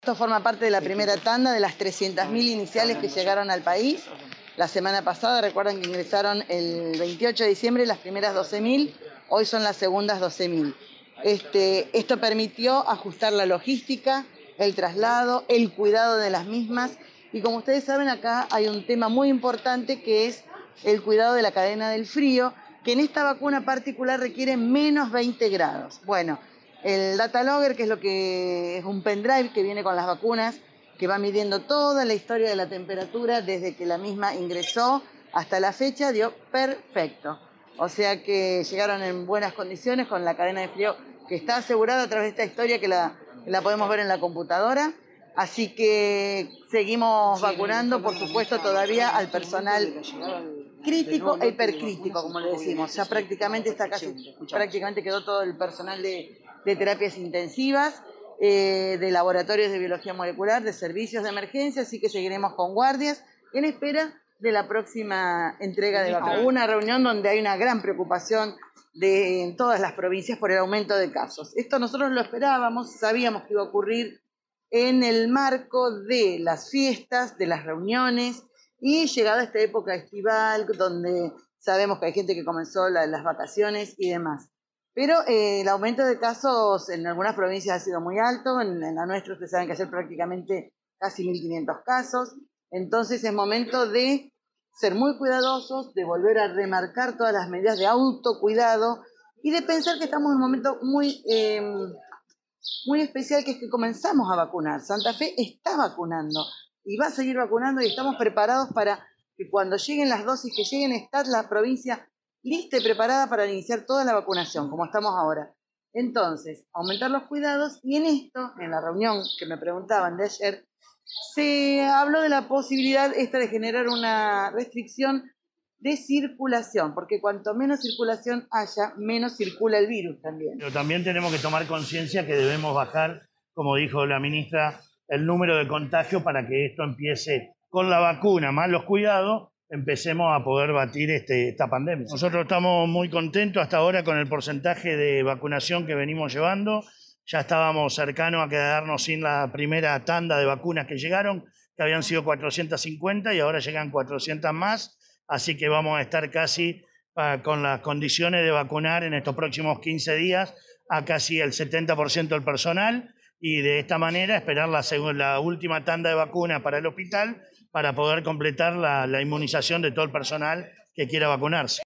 Esto forma parte de la primera tanda de las 300.000 iniciales que llegaron al país. La semana pasada, recuerdan que ingresaron el 28 de diciembre las primeras 12.000, hoy son las segundas 12.000. Esto permitió ajustar la logística, el traslado, el cuidado de las mismas. Y como ustedes saben, acá hay un tema muy importante que es el cuidado de la cadena del frío, que en esta vacuna particular requiere menos 20 grados. Bueno, el data logger, que es lo que es un pendrive que viene con las vacunas, que va midiendo toda la historia de la temperatura desde que la misma ingresó hasta la fecha, dio perfecto. O sea que llegaron en buenas condiciones con la cadena de frío que está asegurada a través de esta historia que la podemos ver en la computadora. Así que seguimos vacunando, por supuesto, todavía al personal crítico e hipercrítico, como le decimos. Ya prácticamente prácticamente quedó todo el personal de terapias intensivas, de laboratorios de biología molecular, de servicios de emergencia, así que seguiremos con guardias en espera de la próxima entrega de vacunas. Hubo una reunión donde hay una gran preocupación en todas las provincias por el aumento de casos. Esto nosotros lo esperábamos, sabíamos que iba a ocurrir en el marco de las fiestas, de las reuniones, y llegada esta época estival, donde sabemos que hay gente que comenzó las vacaciones y demás. Pero el aumento de casos en algunas provincias ha sido muy alto, en la nuestra ustedes saben que ayer prácticamente casi 1.500 casos, entonces es momento de ser muy cuidadosos, de volver a remarcar todas las medidas de autocuidado y de pensar que estamos en un momento muy especial, que es que comenzamos a vacunar. Santa Fe está vacunando y va a seguir vacunando y estamos preparados para que cuando lleguen las dosis que lleguen, está la provincia lista y preparada para iniciar toda la vacunación, como estamos ahora. Entonces, aumentar los cuidados y en la reunión que me preguntaban de ayer, se habló de la posibilidad de generar una restricción de circulación, porque cuanto menos circulación haya, menos circula el virus también. Pero también tenemos que tomar conciencia que debemos bajar, como dijo la ministra, el número de contagios para que esto empiece con la vacuna, más los cuidados, empecemos a poder batir esta pandemia. Nosotros estamos muy contentos hasta ahora con el porcentaje de vacunación que venimos llevando. Ya estábamos cercanos a quedarnos sin la primera tanda de vacunas que llegaron, que habían sido 450 y ahora llegan 400 más. Así que vamos a estar casi con las condiciones de vacunar en estos próximos 15 días a casi el 70% del personal y de esta manera esperar la última tanda de vacunas para el hospital para poder completar la inmunización de todo el personal que quiera vacunarse.